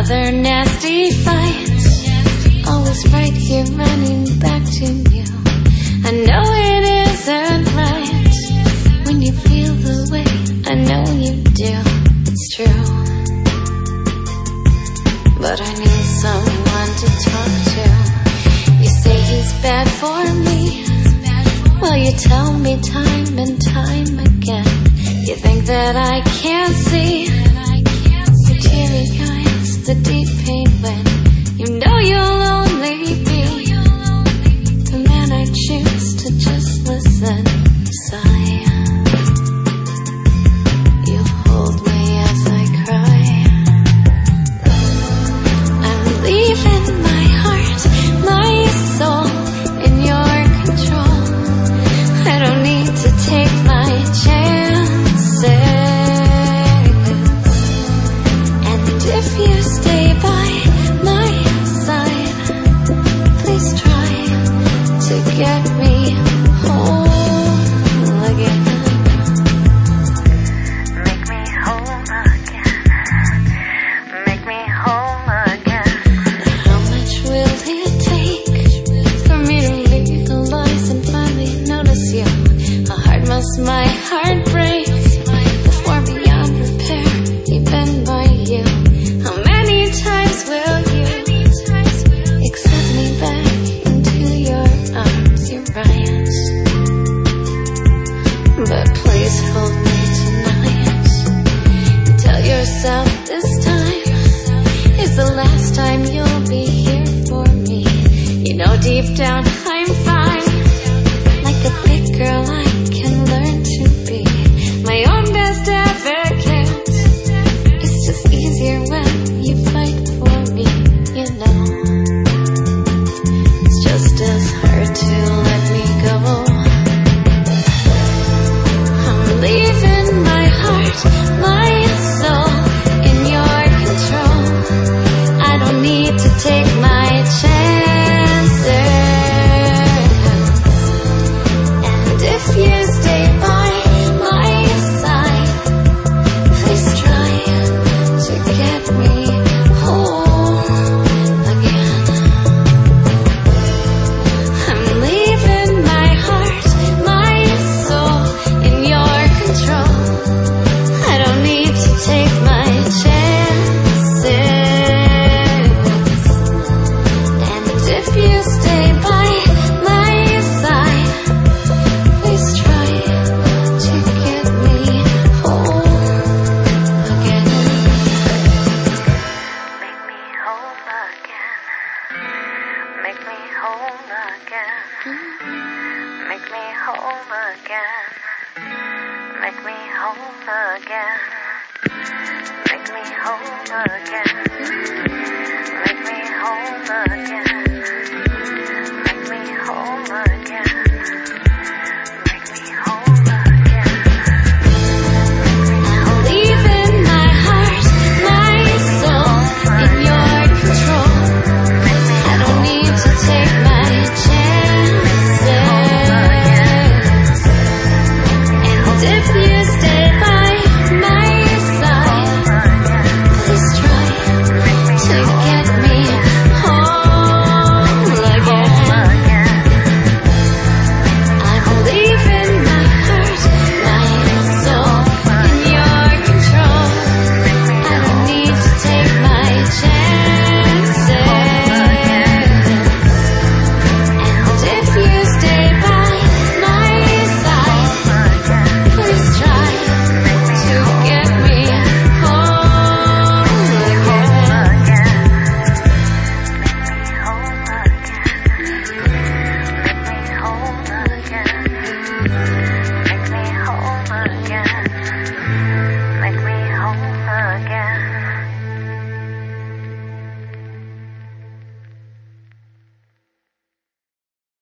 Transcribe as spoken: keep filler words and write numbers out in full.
Another nasty fight, always right here running back to you. I know it isn't right when you feel the way I know you do. It's true, but I need someone to talk to. You say he's bad for me, well you tell me time and time again. You think that I can't see the teary eyes, the deep pain when you know you'll only be the man I choose to just listen. Sigh. You hold me as I cry. I'm leaving my heart, my soul in your control. I don't need to take my chances. And if you stay by my side, please try to get me whole again. Make me whole again. Make me whole again. How much will it take for me to leave the lies and finally notice you? How hard must my heart break before beyond repair, even by you? How many times will you accept me back into your arms? You're right, but please hold me tonight. Tell yourself this time is the last time you'll be here for me. You know deep down I'm fine, like a big girl I can learn to be. My own best advocate. It's just easier when you fight for me, you know. It's just as hard to let me go. I'm leaving my heart, my soul in your control. I don't need to take my chances. And if you stay by my side, please try to get me whole again. I'm leaving my heart, my soul in your control. I don't need to take my chances. And if you stay by my side, please try to get me whole again. Make me whole again. Make me whole again. Make me whole again. Make me whole again. Make me whole again.